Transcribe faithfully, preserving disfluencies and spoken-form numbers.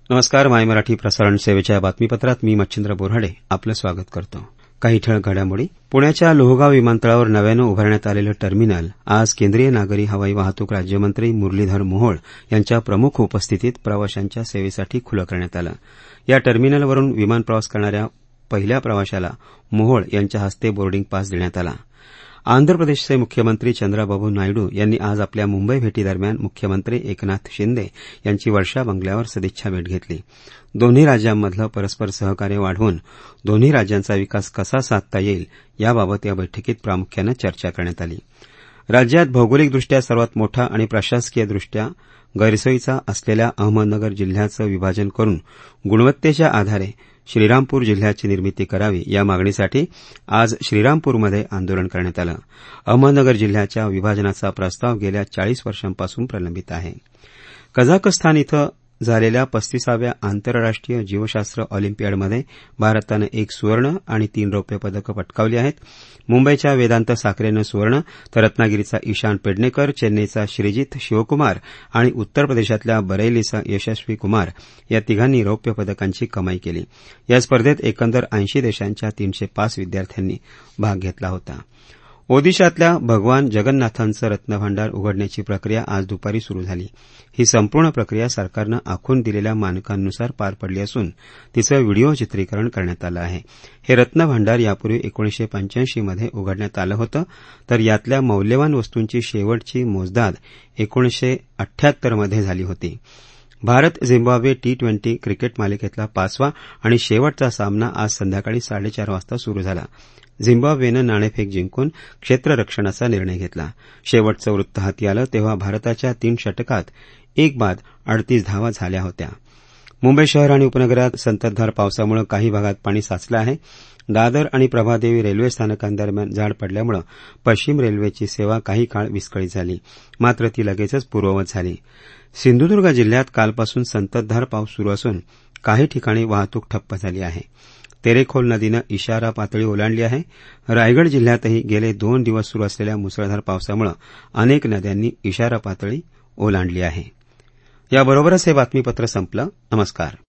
नमस्कार. माय मराठी प्रसारण सेवेच्या बातमीपत्रात मी मच्छिंद्र बोऱ्हाडे आपलं स्वागत करतो. काही ठळक घडामोडी. पुण्याच्या लोहगाव विमानतळावर नव्यानं उभारण्यात आलेलं टर्मिनल आज केंद्रीय नागरी हवाई वाहतूक राज्यमंत्री मुरलीधर मोहोळ यांच्या प्रमुख उपस्थितीत प्रवाशांच्या सेवेसाठी खुलं करण्यात आलं. या टर्मिनलवरून विमान प्रवास करणाऱ्या पहिल्या प्रवाशाला मोहोळ यांच्या हस्ते बोर्डिंग पास देण्यात आला. आंध्र प्रदेशचे मुख्यमंत्री चंद्राबाबू नायडू यांनी आज आपल्या मुंबई भेटीदरम्यान मुख्यमंत्री एकनाथ शिंदे यांची वर्षा बंगल्यावर सदिच्छा भेट घेतली. दोन्ही राज्यांमधलं परस्पर सहकार्य वाढवून दोन्ही राज्यांचा विकास कसा साधता येईल याबाबत या बैठकीत प्रामुख्यानं चर्चा करण्यात आली. राज्यात भौगोलिकदृष्ट्या सर्वात मोठा आणि प्रशासकीयदृष्ट्या गैरसोयीचा असलेल्या अहमदनगर जिल्ह्याचं विभाजन करून गुणवत्तेच्या आधारे श्रीरामपूर जिल्ह्याची निर्मिती करावी या मागणीसाठी आज श्रीरामपूरमध्ये आंदोलन करण्यात आलं. अहमदनगर जिल्ह्याच्या विभाजनाचा प्रस्ताव गेल्या चाळीस वर्षांपासून प्रलंबित आहे. कझाकस्तान इथं झालेल्या पस्तीसाव्या आंतरराष्ट्रीय जीवशास्त्र ऑलिम्पियाडमध्ये भारतानं एक सुवर्ण आणि तीन रौप्य पदकं पटकावली आहेत. मुंबईच्या वेदांत साखरेनं सुवर्ण तर रत्नागिरीचा ईशान पेडणेकर, चेन्नईचा श्रीजित शिवकुमार आणि उत्तर प्रदेशातल्या बरेलीचा यशस्वी कुमार या तिघांनी रौप्य पदकांची कमाई केली. या स्पर्धेत एकंदर ऐंशी देशांच्या तीनशे पाच विद्यार्थ्यांनी भाग घेतला होता. ओदिशातल्या भगवान जगन्नाथांचं रत्नभांडार उघडण्याची प्रक्रिया आज दुपारी सुरू झाली. ही संपूर्ण प्रक्रिया सरकारनं आखून दिलेल्या मानकांनुसार पार पडली असून तिचं व्हिडिओ चित्रीकरण करण्यात आलं आहे. हे रत्नभांडार यापूर्वी एकोणीसशे पंच्याऐंशी मध्ये उघडण्यात आलं होतं, तर यातल्या मौल्यवान वस्तूंची शेवटची मोजदाद एकोणीसशे अठ्ठ्यात्तर मध्ये झाली होती. Bharat Zimbabwe T twenty cricket मालिकेतला पाचवा आणि शेवटचा सामना आज संध्याकाळी साडेचार वाजता सुरू झाला. झिम्बाब्वेनं नाणेफेक जिंकून क्षेत्ररक्षणाचा निर्णय घेतला. शेवटचं वृत्त हाती आलं तेव्हा भारताच्या तीन षटकात एक बाद अडतीस धावा झाल्या होत्या. मुंबई शहर आणि उपनगरात संततधार पावसामुळे काही भागात पाणी साचलं आहे. दादर आणि प्रभादेवी रेल्वे स्थानकांदरम्यान झाड पडल्यामुळे पश्चिम रेल्वेची सेवा काही काळ विस्कळीत झाली, मात्र ती लगेचच पूर्ववत झाली. सिंधुदुर्ग जिल्ह्यात कालपासून संततधार पाऊस सुरू असून काही ठिकाणी वाहतूक ठप्प झाली आहे. तेरेखोल नदीनं इशारा पातळी ओलांडली आहे. रायगड जिल्ह्यातही गेले दोन दिवस सुरू असलेल्या मुसळधार पावसामुळे अनेक नद्यांनी इशारा पातळी ओलांडली आहे. याबरोबरच हे बातमीपत्र संपलं. नमस्कार.